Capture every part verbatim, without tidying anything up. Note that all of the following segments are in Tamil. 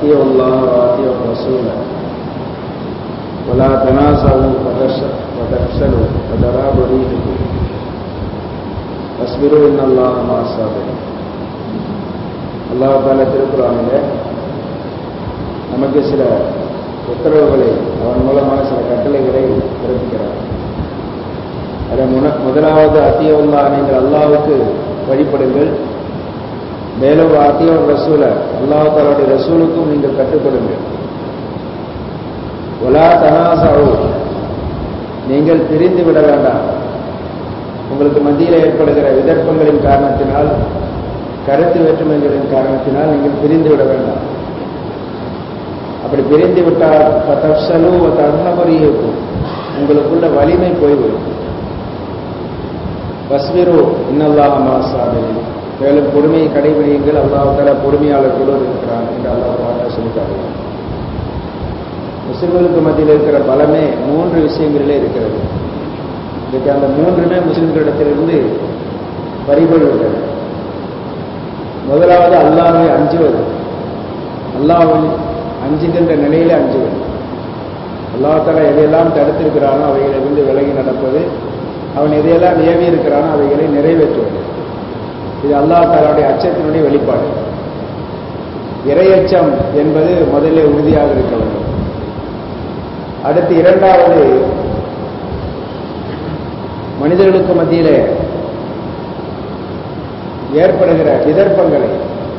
أطيعوا الله وأطيعوا الرسول ولا تنازعوا فتفشلوا وتذهب ريحكم واصبروا إن الله مع الصابرين. அல்லாஹ் தஆலா திருக்குர்ஆனிலே நமக்கு சில உத்தரவுகளை, அவன் மூலமான சில கட்டளைகளை பிறப்பிக்கிறார். அதில் முதலாவது அத்தியவுல்லா, நீங்கள் அல்லாஹ்வுக்கு வழிபடுங்கள். மேலும் அத்தியவர் ரசூல, அல்லாஹ் தஆலாவுடைய ரசூலுக்கும் நீங்கள் கட்டுப்படுங்கள். வலா தனாஸஉ, நீங்கள் பிரிந்து விட வேண்டாம். உங்களுக்கு மத்தியில் ஏற்படுகிற விதர்ப்பங்களின் காரணத்தினால், கருத்து வேற்றுமைகளின் காரணத்தினால் நீங்கள் பிரிந்து விட வேண்டாம். அப்படி பிரிந்து விட்டால் தஃப்ஷலு வ தذهب ரீஹுக்கும், உங்களுக்குள்ள வலிமை போய்விடும். வஸ்பிரு இன்னல்லாஹ மஅஸ் ஸாபிரீன், மேலும் பொறுமையை கடைபிடியுங்கள், அல்லாஹ் தஆலா பொறுமையாளர்களோடு இருக்கிறான் என்று அல்லாஹ் தஆலா சொல்லிட்டார்கள். முஸ்லிம்களுக்கு மத்தியில் இருக்கிற பலமே மூன்று விஷயங்களிலே இருக்கிறது. இதுக்கு அந்த மூன்றுமே முஸ்லிம்களிடத்திலிருந்து பறிபோய்விட்டது. முதலாவது அல்லாஹ்வை அஞ்சுவது, அல்லாஹ்வை அஞ்சுகின்ற நிலையில அஞ்சுவது. அல்லாஹ் தஆலா எதையெல்லாம் தடுத்திருக்கிறானோ அவைகளிலிருந்து விலகி நடப்பது, அவன் எதையெல்லாம் ஏவி இருக்கிறானோ அவைகளை நிறைவேற்றுவது. இது அல்லாஹ் தஆலாவுடைய அச்சத்தினுடைய வெளிப்பாடு. இறையச்சம் என்பது முதலில் உறுதியாக இருக்க வேண்டும். அடுத்து இரண்டாவது, மனிதர்களுக்கு மத்தியிலே ஏற்படுகிற விதர்ப்பங்களை,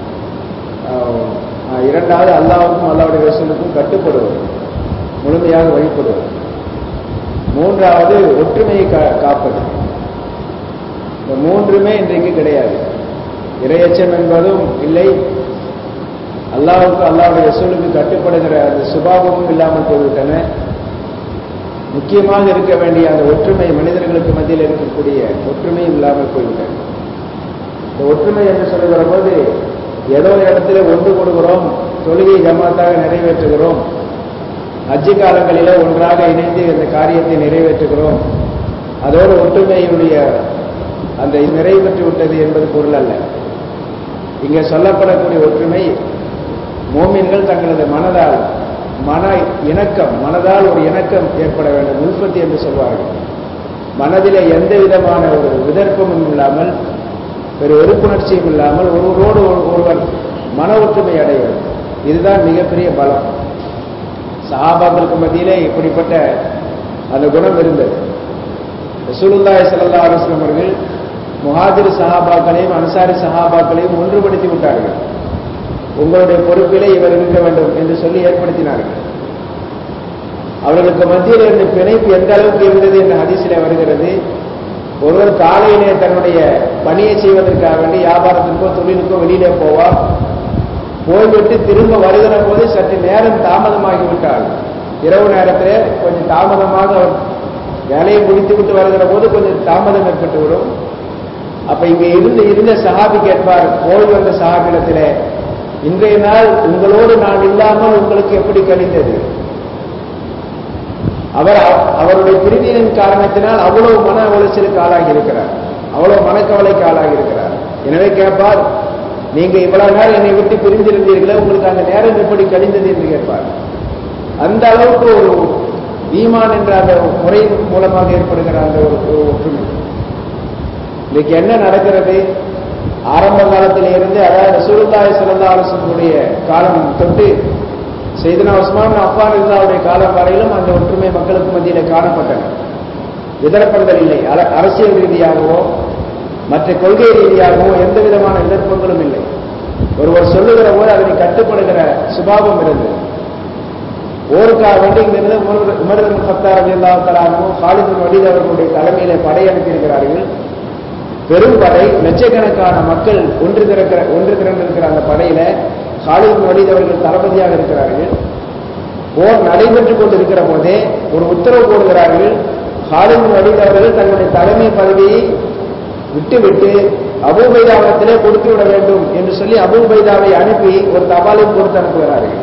இரண்டாவது அல்லாஹ்வுக்கும் அல்லாஹ்வுடைய ரசூலுக்கும் கட்டுப்படுவது, முழுமையாக வழிபடுவது. மூன்றாவது ஒற்றுமையை காப்பது. இந்த மூன்றுமே இன்றைக்கு கிடையாது. இறையச்சம் என்பதும் இல்லை, அல்லாஹ்வுக்கு அல்லாஹ்வுடைய ரசூலுக்கு கட்டுப்படுகிற அந்த சுபாவமும் இல்லாமல் போய்விட்டன. முக்கியமாக இருக்க வேண்டிய அந்த ஒற்றுமை, மனிதர்களுக்கு மத்தியில் இருக்கக்கூடிய ஒற்றுமையும் இல்லாமல் போய்விட்டன. இந்த ஒற்றுமை என்று சொல்லுகிற போது ஏதோ இடத்துல ஒன்று கொடுக்கிறோம், தொழுகை ஜமாத்தாக நிறைவேற்றுகிறோம், ஹஜ்ஜு காலங்களிலே ஒன்றாக இணைந்து இந்த காரியத்தை நிறைவேற்றுகிறோம், அதோடு ஒற்றுமையுடைய அந்த நிறைவேற்றி விட்டது என்பது பொருள் அல்ல. இங்கே சொல்லப்படக்கூடிய ஒற்றுமை, மோமின்கள் தங்களது மனதால், மன இணக்கம், மனதால் ஒரு இணக்கம் ஏற்பட வேண்டும், உல்ஃபத் என்று சொல்வார்கள். மனதிலே எந்த விதமான ஒரு விதர்ப்பமும் இல்லாமல், ஒரு வெறுப்புணர்ச்சியும் இல்லாமல் ஒருவரோடு ஒருவர் மன ஒற்றுமை அடைவது, இதுதான் மிகப்பெரிய பலம். சஹாபாக்களுக்கு மத்தியிலே இப்படிப்பட்ட அந்த குணம் இருந்தது. ரசூலுல்லாஹி ஸல்லல்லாஹு அலைஹி வஸல்லம் அவர்கள் முஹாஜிர் சஹாபாக்களையும் அன்சாரி சஹாபாக்களையும் ஒன்றுபடுத்தி விட்டார்கள். உங்களுடைய பொறுப்பிலே இவர் இருக்க வேண்டும் என்று சொல்லி ஏற்படுத்தினார்கள். அவர்களுக்கு மத்தியில் இருந்த பிணைப்பு எந்த அளவுக்கு இருந்தது என்ற ஹதீஸிலே வருகிறது. ஒருவர் காலையிலே தன்னுடைய பணியை செய்வதற்காக வேண்டி வியாபாரத்திற்கோ தொழிலுக்கோ வெளியிலே போவார். போய்விட்டு திரும்ப வருகிற போது சற்று நேரம் தாமதமாகிவிட்டால், இரவு நேரத்திலே கொஞ்சம் தாமதமாக அவர் வேலையை முடித்து விட்டு வருகிற போது கொஞ்சம் தாமதம் ஏற்பட்டுவிடும். அப்ப இங்கே இருந்து இருந்த சஹாபி கேட்பார், போய் வந்த சஹாபிடத்திலே, இன்றைய நாள் உங்களோடு நான் இல்லாமல் உங்களுக்கு எப்படி கழிந்தது? அவர் அவருடைய பிரிவினின் காரணத்தினால் அவ்வளவு மன உளைச்சலுக்கு ஆளாகி இருக்கிறார், அவ்வளவு மனக்கவலைக்கு ஆளாகி இருக்கிறார். எனவே கேட்பார், நீங்க இவ்வளவு நேரம் என்னை விட்டு பிரிந்திருந்தீர்களே, உங்களுக்கு அந்த நேரம் எப்படி கழிந்தது என்று கேட்பார். அந்த அளவுக்கு ஒரு ஈமான் என்ற அந்த முறையின் மூலமாக ஏற்படுகிற அந்த ஒரு ஒற்றுமை. இன்னைக்கு என்ன நடக்கிறது? ஆரம்ப காலத்திலே இருந்து, அதாவது ரசூலுல்லாஹி ஸல்லல்லாஹு அலைஹி வஸல்லம் காலம் தொட்டு சையதுனா உஸ்மான் அஃபான் ரலியல்லாஹு காலம் வரையிலும் அந்த ஒற்றுமை மக்களுக்கு மத்தியிலே காணப்பட்டன. விதர்ப்பங்கள் இல்லை. அரசியல் ரீதியாகவோ மற்ற கொள்கை ரீதியாகவோ எந்த விதமான விதர்ப்பங்களும் இல்லை. ஒருவர் சொல்லுகிற போது அதனை கட்டுப்படுகிற சுபாவம் இருந்தது. போருக்காக வேண்டி இங்கிருந்து உமர் இப்னு கத்தாப் ரலியல்லாஹு தஆலா அன்ஹு, காலித் பின் வலீத் அவர்களுடைய தலைமையிலே படை அனுப்பியிருக்கிறார்கள். பெரும் படை, லட்சக்கணக்கான மக்கள் ஒன்று திரக்கிற ஒன்று திரண்டிருக்கிற அந்த படையில காலித் பின் வலீத் அவர்கள் தளபதியாக இருக்கிறார்கள். போர் நடைபெற்றுக் கொண்டிருக்கிற போதே ஒரு உத்தரவு போடுகிறார்கள், காலித் பின் வலீத் அவர்கள் தன்னுடைய தலைமை பதவியை விட்டுவிட்டு அபூ உபைதாவிடத்திலே கொடுத்து விட வேண்டும் என்று சொல்லி அபூ உபைதாவை அனுப்பி ஒரு தபாலை கொடுத்து அனுப்புகிறார்கள்.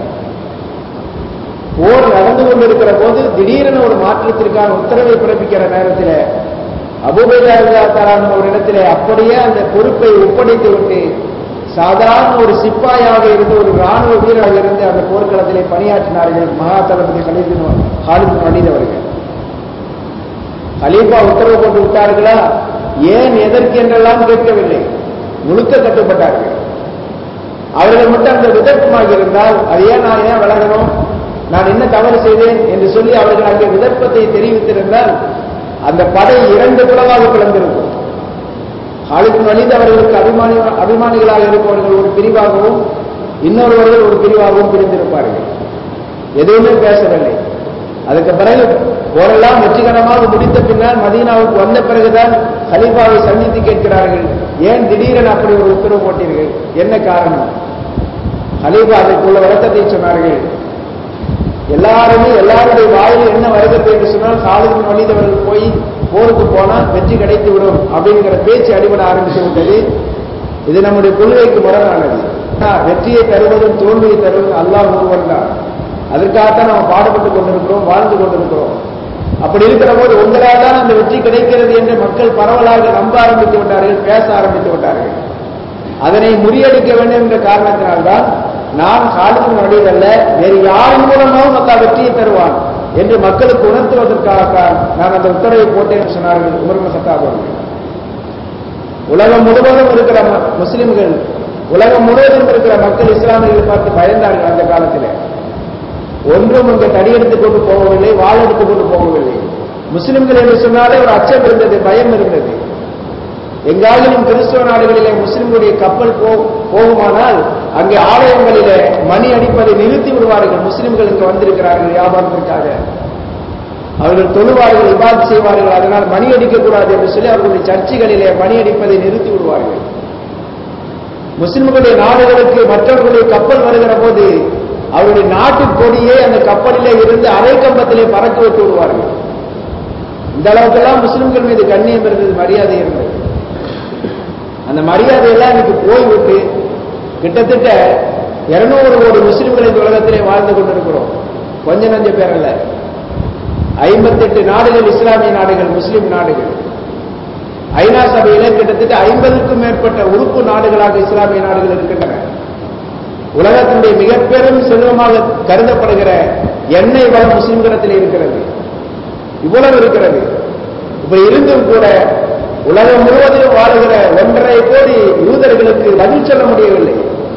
போர் நடந்து கொண்டிருக்கிற போது திடீரென ஒரு மாற்றத்திற்கான உத்தரவை பிறப்பிக்கிற நேரத்தில் அபூ உபைதா ரலியல்லாஹு தஆலா ஒரு இடத்திலே அப்படியே அந்த பொறுப்பை ஒப்படைத்து விட்டு சாதாரண ஒரு சிப்பாயாக இருந்து ஒரு ராணுவ வீரராக இருந்து அந்த போர்க்களத்திலே பணியாற்றினார்கள் மகா தளபதி ஹாலித் பின் வலீத் அவர்கள். கலீஃபா உத்தரவு போட்டு விட்டார்களா, ஏன் எதற்கு என்றெல்லாம் கேட்கவில்லை, முழுக்க கட்டுப்பட்டார்கள். அவர்கள் மட்டும் அந்த விதர்ப்பமாக இருந்தால் அது ஏன் நான் ஏன் விலகணும், நான் என்ன தவறு செய்தேன் என்று சொல்லி அவர்கள் அங்கே விதர்ப்பத்தை தெரிவித்திருந்தால் அந்த படை இரண்டு குலமாக பிளந்திருக்கும். ஹாலித் பின் வலீத் அவர்களுக்கு அபிமானி அபிமானிகளாக இருப்பவர்கள் ஒரு பிரிவாகவும் இன்னொருவர்கள் ஒரு பிரிவாகவும் பிரிந்திருப்பார்கள். எதுவுமே பேசவில்லை. அதுக்கு பிறகு போரெல்லாம் வெற்றிகரமாக முடித்த பின்னால் மதீனாவுக்கு வந்த பிறகுதான் கலீஃபாவை சந்தித்து கேட்கிறார்கள், ஏன் திடீரென அப்படி ஒரு உத்தரவு போட்டீர்கள், என்ன காரணம்? கலீஃபா அதற்குள்ள விளக்கத்தை சொன்னார்கள். எல்லாருமே எல்லாருடைய வாயில் என்ன வருகிறது என்று சொன்னால் ஹாலித் பின் வலீத் அவர்கள் போய் போருக்கு போனால் வெற்றி கிடைத்து விடும் அப்படிங்கிற பேச்சு அடிபட ஆரம்பித்து விட்டது. இது நம்முடைய கொள்கைக்கு முரணானது. வெற்றியை தருவதும் தோல்வியை தருவதும் அல்லாஹ் ஒருவன் தான். அதற்காகத்தான் நாம் பாடுபட்டுக் கொண்டிருக்கிறோம், வாழ்ந்து கொண்டிருக்கிறோம். அப்படி இருக்கிற போது உங்களால் தான் அந்த வெற்றி கிடைக்கிறது என்று மக்கள் பரவலாக நம்ப ஆரம்பித்து விட்டார்கள், பேச ஆரம்பித்து விட்டார்கள். அதனை முறியடிக்க வேண்டும் என்ற காரணத்தினால்தான் நான் ஹாலித் பின் வலீத் அல்ல, வேறு யாரின் மூலமாகவும் அல்லாஹ் வெற்றியை தருவான் என்று மக்களுக்கு உணர்த்துவதற்காக நான் அந்த உத்தரவை போட்டேன் என்று சொன்னார்கள் உமர் இப்னு கத்தாப் அவர்கள். உலகம் முழுவதும் இருக்கிற முஸ்லிம்கள், உலகம் முழுவதும் இருக்கிற மக்கள் இஸ்லாமியர்களை பார்த்து பயந்தார்கள். அந்த காலத்தில் ஒன்றும் இங்கே தடியெடுத்துக் கொண்டு போகவில்லை, வாள் எடுத்துக் கொண்டு போகவில்லை. முஸ்லிம்கள் என்று சொன்னாலே ஒரு அச்சம் இருந்தது, பயம் இருந்தது. எங்காயிலும் கிறிஸ்துவ நாடுகளிலே முஸ்லிம்களுடைய கப்பல் போகுமானால் அங்கே ஆலயங்களிலே மணி அடிப்பதை நிறுத்தி விடுவார்கள். முஸ்லிம்கள் இங்கு வந்திருக்கிறார்கள் வியாபாரத்திற்காக, அவர்கள் தொழுவார்கள், இபாதத் செய்வார்கள், அதனால் மணி அடிக்கக்கூடாது என்று சொல்லி அவர்களுடைய சர்ச்சைகளிலே மணி அடிப்பதை நிறுத்தி விடுவார்கள். முஸ்லிம்களுடைய நாடுகளுக்கு மற்றவர்களுடைய கப்பல் வருகிற போது அவருடைய நாட்டு கொடியே அந்த கப்பலிலே இருந்து அரை கம்பத்திலே பறக்க விட்டு விடுவார்கள். இந்த அளவுக்கெல்லாம் முஸ்லிம்கள் மீது கண்ணியம் இருந்தது, மரியாதை இருந்தது. அந்த மரியாதையெல்லாம் இன்னைக்கு போய்விட்டு கிட்டத்தட்ட இருநூறு கோடி முஸ்லிம்கள் இந்த உலகத்திலே வாழ்ந்து கொண்டிருக்கிறோம். கொஞ்ச நஞ்ச பேர் அல்ல, ஐம்பத்தி எட்டு நாடுகள் இஸ்லாமிய நாடுகள், முஸ்லிம் நாடுகள். ஐநா சபையிலே கிட்டத்தட்ட ஐம்பதுக்கும் மேற்பட்ட உறுப்பு நாடுகளாக இஸ்லாமிய நாடுகள் இருக்கின்றன. உலகத்தினுடைய மிக பெரும் செல்வமாக கருதப்படுகிற எண்ணெய் வளம் முஸ்லிம்களிடத்தில் இருக்கிறது. இவ்வளவு இருக்கிறது. இப்ப இருந்தும் கூட உலகம் முழுவதிலும் வாழுகிற ஒன்றரை கோடி யூதர்களுக்கு பதில் சொல்ல முடியவில்லை.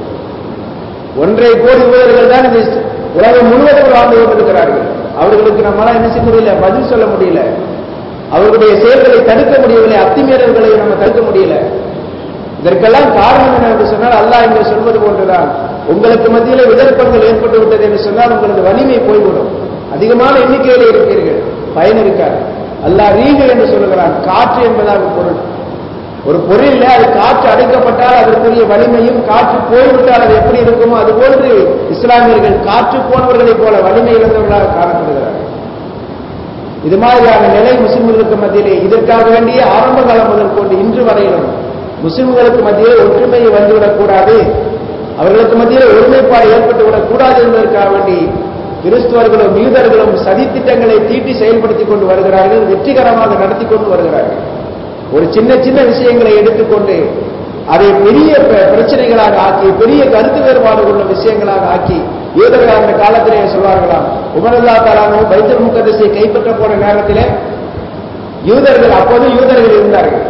ஒன்றரை கோடி யூதர்கள் தான் உலகம் முழுவதும் வாழ்ந்து கொண்டிருக்கிறார்கள். அவர்களுக்கு நம்மளால என்ன செய்ய முடியல, பதில் சொல்ல முடியல. அவர்களுடைய செயல்களை தடுக்க முடியவில்லை, அத்துமீறல்களை நம்ம தடுக்க முடியல. இதற்கெல்லாம் காரணம் என்ன என்று சொன்னால் அல்லாஹ் இங்கே சொல்வது போன்றுதான், உங்களுக்கு மத்தியிலே விதர்ப்பங்கள் ஏற்பட்டு விட்டது என்று சொன்னால் உங்களது வலிமை போய்விடும். அதிகமான எண்ணிக்கையில் இருப்பீர்கள், பயன் இருக்காது. அல்லாஹ் ரீகு என்று சொல்லுகிறான், காற்று என்பதாக பொருள். ஒரு பொருளில் அது காற்று அடைக்கப்பட்டால் அதற்குரிய வலிமையும், காற்று போய்விட்டால் அது எப்படி இருக்குமோ அதுபோன்று இஸ்லாமியர்கள் காற்று போனவர்களைப் போல வலிமை இழந்தவர்களாக காணப்படுகிறார்கள். இது மாதிரியான நிலை முஸ்லிம்களுக்கு மத்தியிலே இதற்காக வேண்டிய ஆரம்ப காலம் முதல் கொண்டு இன்று வரையிலும் முஸ்லிம்களுக்கு மத்தியிலே ஒற்றுமையை வந்துவிடக் கூடாது, அவர்களுக்கு மத்தியிலே ஒருமைப்பாடு ஏற்பட்டுவிடக் கூடாது என்பதற்காக வேண்டி கிறிஸ்துவர்களும் யூதர்களும் சதித்திட்டங்களை தீட்டி செயல்படுத்திக் கொண்டு வருகிறார்கள், வெற்றிகரமாக நடத்தி கொண்டு வருகிறார்கள். ஒரு சின்ன சின்ன விஷயங்களை எடுத்துக்கொண்டு அதை பெரிய பிரச்சனைகளாக ஆக்கி, பெரிய கருத்து வேறுபாடு உள்ள விஷயங்களாக ஆக்கி, யூதர்கள் அந்த காலத்திலே சொல்வார்களாம், உமர் ரலியல்லாஹு தஆலா பைத்துல் முகத்தஸை கைப்பற்ற போன நேரத்திலே யூதர்கள், அப்போது யூதர்கள் இருந்தார்கள்,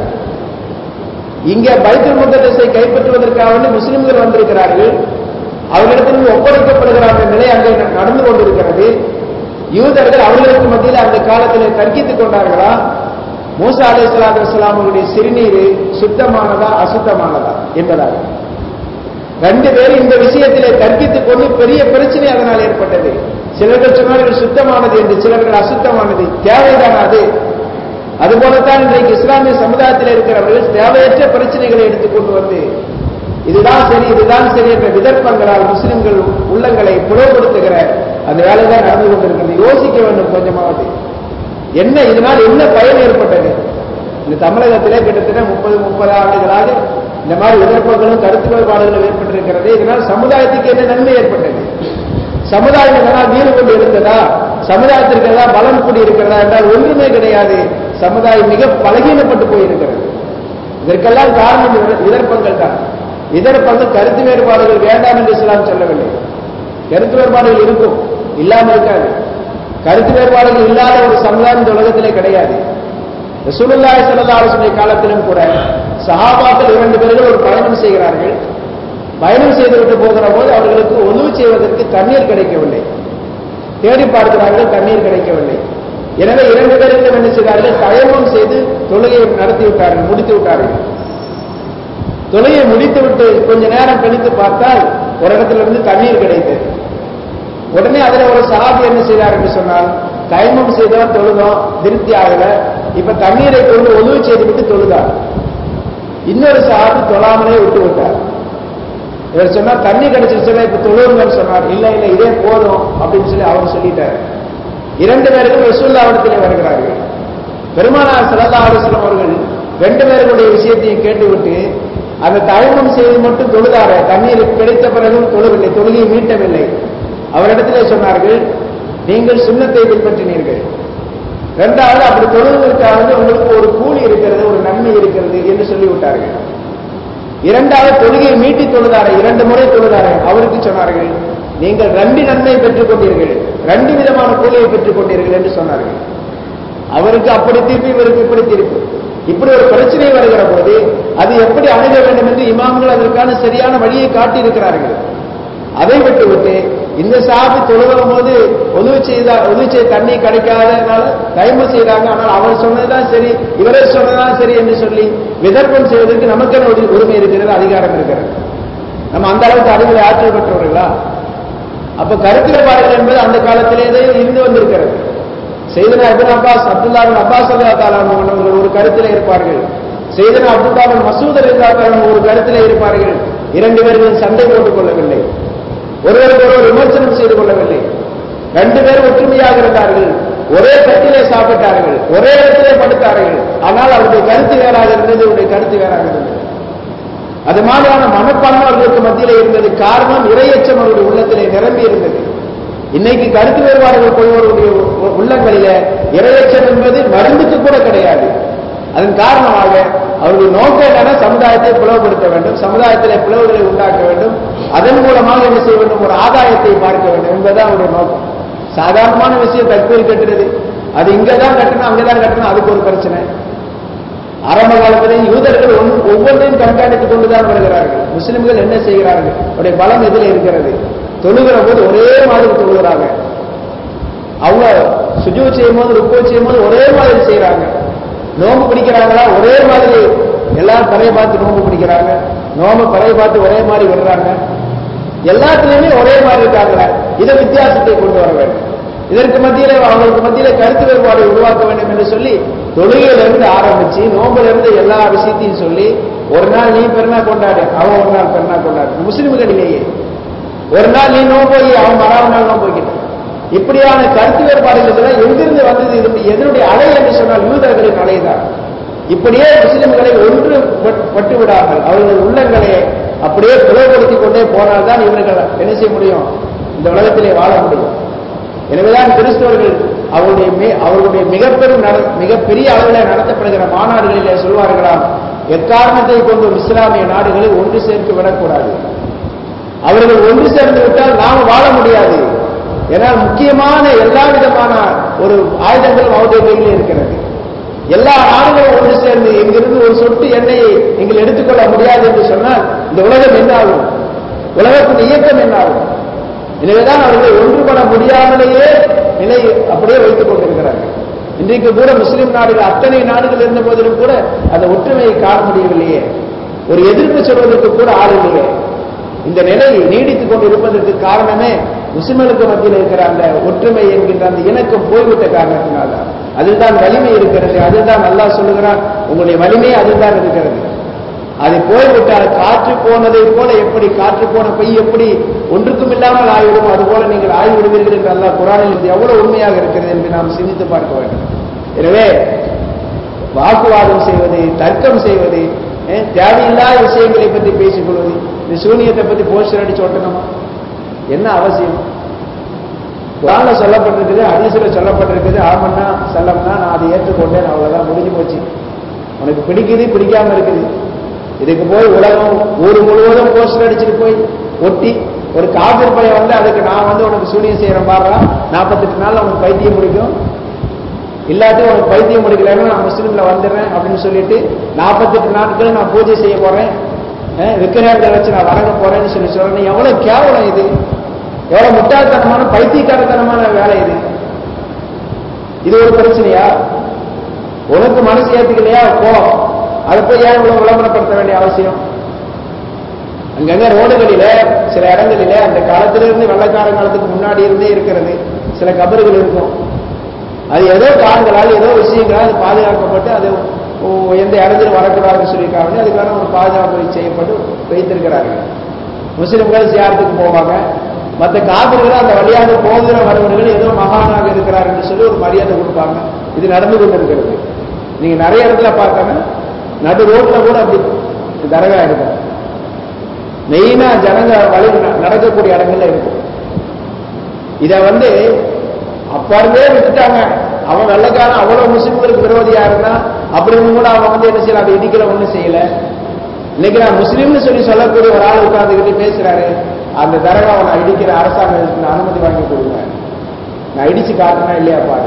இங்கே பைத்துல் முகத்தஸை கைப்பற்றுவதற்காக முஸ்லிம்கள் வந்திருக்கிறார்கள், அவர்களிடத்தில் ஒப்படைக்கப்படுகிற அந்த நிலை அங்கே நடந்து கொண்டிருக்கிறது. யூதர்கள் அவர்களுக்கு மத்தியில் அந்த காலத்தில் தர்க்கித்துக் கொண்டார்களா, மூசா அலைஹிஸ்ஸலாத்து வஸ்ஸலாம் அவர்களுடைய சிறுநீர் சுத்தமானதா அசுத்தமானதா என்பதாக ரெண்டு பேரும் இந்த விஷயத்திலே தர்க்கித்துக் கொண்டு பெரிய பிரச்சனை அதனால் ஏற்பட்டது. சிலர்கள் சொன்னார்கள் சுத்தமானது என்று, சிலர்கள் அசுத்தமானது. தேவைதான் அது. அதுபோலத்தான் இன்றைக்கு இஸ்லாமிய சமுதாயத்தில் இருக்கிறவர்கள் தேவையற்ற பிரச்சனைகளை எடுத்துக்கொண்டு வந்து இதுதான் சரி இதுதான் சரி என்ற விதர்ப்பங்களால் முஸ்லிம்கள் உள்ளங்களை புலப்படுத்துகிற அந்த வேலை தான் நடந்து கொண்டிருக்கிறது. யோசிக்க வேண்டும் கொஞ்சமாவது, என்ன இதனால் என்ன பயன் ஏற்பட்டது? இந்த தமிழகத்திலே கிட்டத்தட்ட முப்பது முப்பது ஆண்டுகளாக இந்த மாதிரி விதர்ப்பங்களும் கருத்து வேறுபாடுகளும் ஏற்பட்டிருக்கிறது. இதனால் சமுதாயத்துக்கு என்ன நன்மை ஏற்பட்டது? சமுதாயம் இதனால் வீறு கொண்டு இருந்ததா? சமுதாயத்திற்கு எல்லாம் பலம் கூடி இருக்கிறதா என்றால் ஒன்றுமே கிடையாது. சமுதாயம் மிக பலகீனப்பட்டு போயிருக்கிறது. இதற்கெல்லாம் காரணம் விதர்ப்பங்கள் தான். இதர பங்கு கருத்து வேறுபாடுகள் வேண்டாம் என்று இஸ்லாம் சொல்லவில்லை. கருத்து வேறுபாடுகள் இருக்கும், இல்லாமல் இருக்காது. கருத்து வேறுபாடுகள் இல்லாத ஒரு சமுதாயம் இந்த உலகத்திலே கிடையாது. ரசூலுல்லாஹி ஸல்லல்லாஹு அலைஹி வஸல்லம் காலத்திலும் கூட சஹாபாக்கள் இரண்டு பேர்கள் ஒரு பயணம் செய்கிறார்கள். பயணம் செய்துவிட்டு போகிற போது அவர்களுக்கு ஒழுவு செய்வதற்கு தண்ணீர் கிடைக்கவில்லை. தேடி பார்க்கிறார்கள், தண்ணீர் கிடைக்கவில்லை. எனவே இரண்டு பேர்களும் என்ன செய்தார்கள், தயமம் செய்து தொழுகையை நடத்தி விட்டார்கள், முடித்து விட்டார்கள். தொழுகையை முடித்துவிட்டு கொஞ்ச நேரம் கழித்து பார்த்தால் ஒரு இடத்திலிருந்து தண்ணீர் கிடைத்தது. உடனே அதில் ஒரு சஹாபி என்ன செய்தார் என்று சொன்னால், தயமம் செய்தவர் தொழுதோம், திருப்தி ஆகல, இப்ப தண்ணீரை கொண்டு ஒழுவு செய்து விட்டு தொழுதார். இன்னொரு சஹாபி தொழாமலே விட்டு விட்டார். இவர் சொன்னார் தண்ணி கிடைச்சிருச்சுல இப்ப தொழுவுங்கன்னு சொன்னார். இல்ல இல்ல இதே போதும் அப்படின்னு சொல்லி அவர் சொல்லிட்டார். இரண்டு பேருக்கும் ரசூலுல்லாஹ்விடத்திலே வருகிறார்கள். பெருமானார் ஸல்லல்லாஹு அலைஹி வஸல்லம் அவர்கள் ரெண்டு பேருடைய விஷயத்தையும் கேட்டுவிட்டு அந்த தயமம் செய்து மட்டும் தொழுதார, தண்ணீர் கிடைத்த பிறகும் தொழுவில்லை, தொழுகையை மீட்டவில்லை. அவரிடத்திலே சொன்னார்கள், நீங்கள் சுன்னத்தை பின்பற்றினீர்கள், இரண்டாவது அப்படி தொழுவதற்காக உங்களுக்கு ஒரு கூலி இருக்கிறது, ஒரு நன்மை இருக்கிறது என்று சொல்லிவிட்டார்கள். இரண்டாவது தொழுகையை மீட்டி தொழுதார, இரண்டு முறை தொழுதார, அவருக்கு சொன்னார்கள், நீங்கள் ரெண்டு நன்மை பெற்றுக் கொண்டீர்கள், ரெண்டு விதமான கூலியை பெற்றுக் கொண்டீர்கள் என்று சொன்னார்கள். அவருக்கு அப்படி தீர்ப்பு, இவருக்கு இப்படி தீர்ப்பு. இப்படி ஒரு பிரச்சனை வருகிற போது அது எப்படி அணுக வேண்டும் என்று இமாம்கள் அதற்கான சரியான வழியை காட்டியிருக்கிறார்கள். அதை விட்டு விட்டு இந்த சாபி தொழுகும் போது உதவி செய்தா உதவி செய்த தண்ணி கிடைக்காதனால தயமம் செய்தாங்க, ஆனால் அவர் சொன்னதுதான் சரி, இவரே சொன்னதான் சரி என்று சொல்லி விதர்ப்பம் செய்வதற்கு நமக்கென உரிமை இருக்கிறது, அதிகாரம் இருக்கிறது. நம்ம அந்த அளவுக்கு அறிவில் ஆற்றல் பெற்றவர்களா? அப்ப கருத்து வேறுபாடுகள் என்பது அந்த காலத்திலேயே இருந்து வந்திருக்கிறது. செய்தனா Ibn Abbas, Abdullah bin Abbas ரலியல்லாஹு அன்ஹு அவர்கள் ஒரு கருத்திலே இருப்பார்கள். செய்தனா அப்துல்லா பின் மசூத் ரலியல்லாஹு அன்ஹு ஒரு கருத்திலே இருப்பார்கள். இரண்டு பேர்களும் சண்டை போட்டுக் கொள்ளவில்லை, ஒருவருக்கு ஒருவர் விமர்சனம் செய்து கொள்ளவில்லை. ரெண்டு பேரும் ஒற்றுமையாக இருந்தார்கள், ஒரே தட்டிலே சாப்பிட்டார்கள், ஒரே இடத்திலே படுத்தார்கள். ஆனால் அவருடைய கருத்து வேறாக இருந்தது, இவருடைய கருத்து வேறாக இருந்தது. அது மாதிரியான மனப்பான்மை அவர்களுக்கு மத்தியிலே இருந்தது. காரணம், இறையச்சம் அவருடைய உள்ளத்திலே நிரம்பி இருந்தது. இன்னைக்கு கருத்து வேறுபாடுகள் கொள்வருடைய உள்ளங்களில இறையச்சம் என்பது மருந்துக்கு கூட கிடையாது. அதன் காரணமாக அவருடைய நோக்கம் என்னன்னா சமுதாயத்தை பிளவுபடுத்த வேண்டும், சமுதாயத்திலே பிளவுகளை உண்டாக்க வேண்டும், அதன் மூலமாக என்ன செய்ய வேண்டும், ஒரு ஆதாயத்தை பார்க்க வேண்டும் என்பதுதான் அவருடைய நோக்கம். சாதாரணமான விஷயம் தக்பீர் கட்டுறது, அது இங்கதான் கட்டணும் அங்கதான் கட்டணும், அதுக்கு ஒரு பிரச்சனை. ஆரம்ப காலத்திலேயே யூதர்கள் ஒவ்வொன்றையும் கண்காணித்துக் கொண்டுதான் வருகிறார்கள். முஸ்லிம்கள் என்ன செய்கிறார்கள், அவருடைய பலம் எதில் இருக்கிறது? தொழுகிற போது ஒரே மாதிரி தொழுகிறாங்க, அவங்க சுஜூ செய்யும் போது ருக்கூ செய்யும் போது ஒரே மாதிரி செய்யறாங்க. நோம்பு பிடிக்கிறாங்களா, ஒரே மாதிரி எல்லாரும் பறைய பார்த்து நோம்பு பிடிக்கிறாங்க, நோம்பு பறைய பார்த்து ஒரே மாதிரி விடுறாங்க, எல்லாத்துலயுமே ஒரே மாதிரி இருக்காங்களா? இதை வித்தியாசத்தை கொண்டு வர வேண்டும். இதற்கு மத்தியிலே அவங்களுக்கு மத்தியிலே கருத்து வேறுபாடு உருவாக்க வேண்டும் என்று சொல்லி தொழுகையிலிருந்து ஆரம்பிச்சு நோம்புல இருந்து எல்லா விஷயத்தையும் சொல்லி, ஒரு நாள் நீ பெருநா கொண்டாடு, அவன் ஒரு நாள் பெருநா கொண்டாடு. முஸ்லிம்களிலேயே ஒரு நாள் நீ நோம்பு போய் அவன் மறாவது நாள் நோம்பு போய்கிட்டு, இப்படியான கருத்து வேறுபாடுகள் எங்கிருந்து வந்தது? இது எதனுடைய அலை என்று சொன்னால் யூதர்களின் அலைதான். இப்படியே முஸ்லிம்களை ஒன்று பட்டு விடாமல் அவர்கள் உள்ளங்களை அப்படியே பிளவுபடுத்திக் கொண்டே போனால்தான் இவர்கள் என்ன செய்ய முடியும், இந்த உலகத்திலே வாழ முடியும். எனவேதான் கிறிஸ்தவர்கள் அவருடைய அவர்களுடைய மிகப்பெரும் மிகப்பெரிய அளவில் நடத்தப்படுகிற மாநாடுகளிலே சொல்வார்களாம், எக்காரணத்தை கொண்டு இஸ்லாமிய நாடுகளை ஒன்று சேர்த்து விடக்கூடாது. அவர்கள் ஒன்று சேர்ந்து விட்டால் நாம் வாழ முடியாது. ஏன்னா முக்கியமான எல்லா விதமான ஒரு ஆயுதங்களும் அவருடைய கையில் இருக்கிறது. எல்லா நாடுகளும் ஒன்று சேர்ந்து இங்கிருந்து ஒரு சொட்டு எண்ணெயை நீங்கள் எடுத்துக்கொள்ள முடியாது என்று சொன்னால் இந்த உலகம் என்ன ஆகும், உலகத்தின் இயக்கம் என்ன ஆகும்? எனவேதான் அவர்கள் ஒன்றுபட முடியாமலேயே நிலை அப்படியே வைத்துக் கொண்டிருக்கிறார்கள். இன்றைக்கு கூட முஸ்லிம் நாடுகள் அத்தனை நாடுகள் இருந்த போதிலும் கூட அந்த ஒற்றுமையை காண முடியவில்லையே, ஒரு எதிர்ப்பு சொல்வதற்கு கூட ஆள் இல்லையே. இந்த நிலை நீடித்துக் கொண்டு இருப்பதற்கு காரணமே முஸ்லிம்களுக்கு மத்தியில் இருக்கிற அந்த ஒற்றுமை என்கின்ற அந்த இணக்கம் போய்விட்ட காரணத்தினால்தான். அதில்தான் வலிமை இருக்கிறது, அதுதான் அல்லாஹ் சொல்லுகிறான், உங்களுடைய வலிமை அதுதான் இருக்கிறது. அது போய்விட்டால் காற்று போனதை போல, எப்படி காற்று போன பை எப்படி ஒன்றுக்கும் இல்லாமல் ஆய்விடும், அதுபோல நீங்கள் ஆய்விடுவீர்கள் என்று அல்லாஹ் குர்ஆனில் இது எவ்வளவு உண்மையாக இருக்கிறது என்று நாம் சிந்தித்து பார்க்க வேண்டும். எனவே வாக்குவாதம் செய்வது, தர்க்கம் செய்வது, தேவையில்லாத விஷயங்களை பற்றி பேசிக் கொள்வது, இந்த சூனியத்தை பற்றி போஸ்டர் அடிச்சு ஒட்டணுமா, என்ன அவசியம்? குர்ஆன்ல சொல்லப்பட்டிருக்குது, ஹதீஸ்ல சொல்லப்பட்டிருக்குது, ஆமன்னா சல்லம்னா நான் அதை ஏற்றுக்கொண்டேன், அவ்வளவுதான், முடிஞ்சு போச்சு. உனக்கு பிடிக்குது பிடிக்காம இருக்குது, இதுக்கு போய் உலகம் ஊர் முழுவதும் போஸ்டர் அடிச்சுட்டு போய் ஒட்டி ஒரு காபிர் பையன் வந்து அதுக்கு நான் வந்து உனக்கு சூனியம் செய்யறேன் பாருடா, நாற்பத்தெட்டு நாள் உனக்கு பைத்தியம் முடிக்கும், இல்லாட்டி உனக்கு பைத்தியம் முடிக்கலன்னு நான் முஸ்லீம்ல வந்துடுறேன் அப்படின்னு சொல்லிட்டு நாற்பத்தெட்டு நாட்கள் நான் பூஜை செய்ய போறேன், விக்கிரகங்களை வச்சு நான் வணங்க போறேன்னு சொல்லி சொல்றேன். எவ்வளவு கேவலம் இது, எவ்வளவு முட்டாள்தனமான பைத்தியக்காரத்தனமான வேலை இது. இது ஒரு பிரச்சனையா? உனக்கு மனசு ஏத்துக்கலையா போ, அதை போய் ஏன் இவ்வளவு விளம்பரப்படுத்த வேண்டிய அவசியம்? அங்கங்க ரோடுகளில சில இடங்களில அந்த காலத்திலிருந்து வெள்ளக்கார காலத்துக்கு முன்னாடி இருந்தே இருக்கிறது சில கபறுகள் இருக்கும். அது ஏதோ காரணங்களால் ஏதோ விஷயங்களால் அது பாதுகாக்கப்பட்டு அது எந்த இடத்துல வரக்கூடாதுன்னு சொல்லியிருக்காங்க. அதுக்கான ஒரு பாதுகாப்பு செய்யப்பட்டு வைத்திருக்கிறார்கள். முஸ்லிம்கள் சியாரத்துக்கு போவாங்க, மற்ற காபிர்கள் அந்த வழியாக போகிற வருவர்கள் ஏதோ மகானாக இருக்கிறார் என்று சொல்லி ஒரு மரியாதை கொடுப்பாங்க. இது நடந்து கொண்டிருக்கிறது. நீங்க நிறைய இடத்துல பார்க்கணும், நடு ரோட்ல கூட அப்படி தரகா இருக்கும். மெயினா ஜனங்க வழி நடக்கக்கூடிய இடங்கள்ல இருக்கும். இத வந்து அப்ப இருந்தே விட்டுட்டாங்க. அவன் வெள்ளக்காரன் அவ்வளவு முஸ்லிம்களுக்கு விரோதியா இருந்தா அப்படின்னு கூட அவன் வந்து என்ன செய்யல, அதை இடிக்கல, ஒண்ணும் செய்யல. இன்னைக்கு நான் முஸ்லீம்னு சொல்லி சொல்லக்கூடிய ஒரு ஆள் உட்கார்ந்துகிட்டு பேசுறாரு, அந்த தரகா அவனை இடிக்கிற அரசாங்கத்துக்கு அனுமதி வாங்கி கொடுங்க, நான் இடிச்சு காட்டுனா இல்லையா பாரு.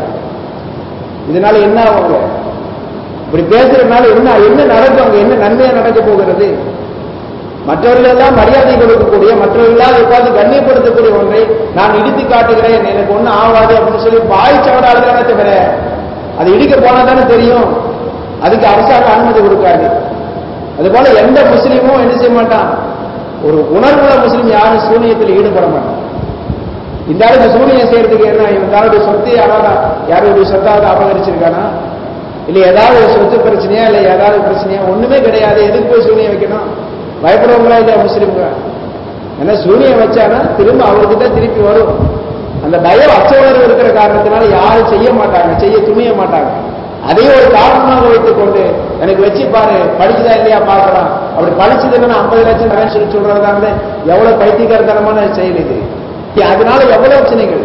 இதனால என்ன ஆகுங்க? இப்படி பேசுறதுனால என்ன என்ன நடக்கும்? அங்க என்ன நன்மையா நடக்க போகிறது? மற்றவர்கள் எல்லாம் மரியாதை கொடுக்கக்கூடிய, மற்றவர்களால் உட்கார்ந்து கண்ணியப்படுத்தக்கூடிய ஒன்றை நான் இடித்து காட்டுகிறேன், எனக்கு ஒன்னும் ஆகாது அப்படின்னு சொல்லி பாய் சவடாலுதானே தவிர அது இடிக்க போனா தானே தெரியும். அதுக்கு அரசாங்கம் அனுமதி கொடுக்காது. அதுபோல எந்த முஸ்லீமும் என்ன செய்ய மாட்டான், ஒரு உணர்வுள்ள முஸ்லீம் யாரும் சூனியத்தில் ஈடுபட மாட்டான். இந்த ஆளுக்கு சூனியம் செய்யறதுக்கு என்ன, இந்த சொத்து யாராவது யாருடைய சொத்தாவது அபகரிச்சிருக்கானா, இல்ல ஏதாவது சொத்து பிரச்சனையா, இல்ல ஏதாவது பிரச்சனையா? ஒண்ணுமே கிடையாது. எதுக்கு போய் சூனியம் வைக்கணும்? பயப்படுவாங்களா இல்லையா முஸ்லீம்கள்? ஏன்னா சூனியம் வச்சானா திரும்ப அவர்கிட்ட திருப்பி வரும். அந்த பயம் அச்சவணர்வு இருக்கிற காரணத்தினால யாரும் செய்ய மாட்டாங்க, செய்ய துணிய மாட்டாங்க. அதையும் ஒரு காரணமாக வைத்துக் கொண்டு எனக்கு வச்சு பாரு, படிச்சுதா இல்லையா பார்க்கலாம், அப்படி படிச்சதுன்னா ஐம்பது லட்சம் தரேன் சொல்லி சொல்றதா எவ்வளவு பைத்தியக்காரத்தனமான செயல் இது. அதனால எவ்வளவு பிரச்சனைகள்.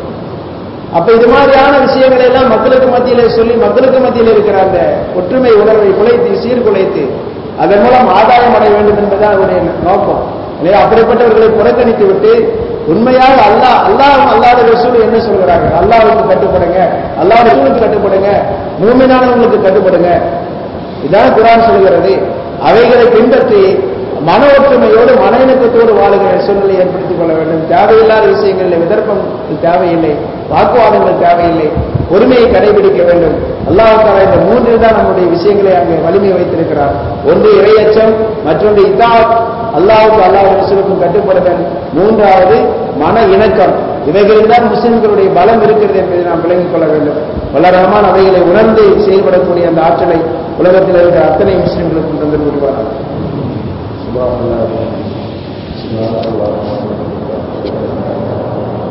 அப்ப இது மாதிரியான விஷயங்களை எல்லாம் மக்களுக்கு மத்தியில சொல்லி மக்களுக்கு மத்தியில் இருக்கிற அந்த ஒற்றுமை உணர்வை குலைத்து சீர்குலைத்து அதன் மூலம் ஆதாயம் அடைய வேண்டும் என்பதுதான் அவருடைய நோக்கம். எனவே அப்படிப்பட்டவர்களை புறக்கணித்து விட்டு உண்மையாக அல்லாஹ் அல்லாஹ் அல்லாஹ் ரசூல் என்ன சொல்கிறாங்க? அல்லாஹ்வுக்கு கட்டுப்படுங்க, அல்லாஹ் ரசூலுக்கு கட்டுப்படுங்க, மூமினானவங்களுக்கு கட்டுப்படுங்க. இதான் குர்ஆன் சொல்கிறது. அவைகளை பின்பற்றி மன ஒற்றுமையோடு மன இணக்கத்தோடு வாழுகிற சூழ்நிலை ஏற்படுத்திக் கொள்ள வேண்டும். தேவையில்லாத விஷயங்களில் விதர்ப்பம் தேவையில்லை, வாக்குவாதங்கள் தேவையில்லை, பொறுமையை கடைபிடிக்க வேண்டும். அல்லாஹ் தஆலா இந்த மூன்றில் தான் நம்முடைய விஷயங்களை அங்கே வலிமை வைத்திருக்கிறார். ஒன்று இறையச்சம், மற்றொன்று இத்தாஅத், அல்லாஹ்வுக்கு அல்லாஹ் ரசூலுக்கும் கட்டுப்படுதல், மூன்றாவது மன இணக்கம். இவைகளில் தான் முஸ்லிம்களுடைய பலம் இருக்கிறது என்பதை நாம் விளங்கிக் கொள்ள வேண்டும். வல்ல ரஹ்மான் அவைகளை உணர்ந்து செயல்படக்கூடிய அந்த ஆற்றலை உலகத்தில் இருக்கிற அத்தனை முஸ்லிம்களுக்கும் தந்து விடுவார்கள்.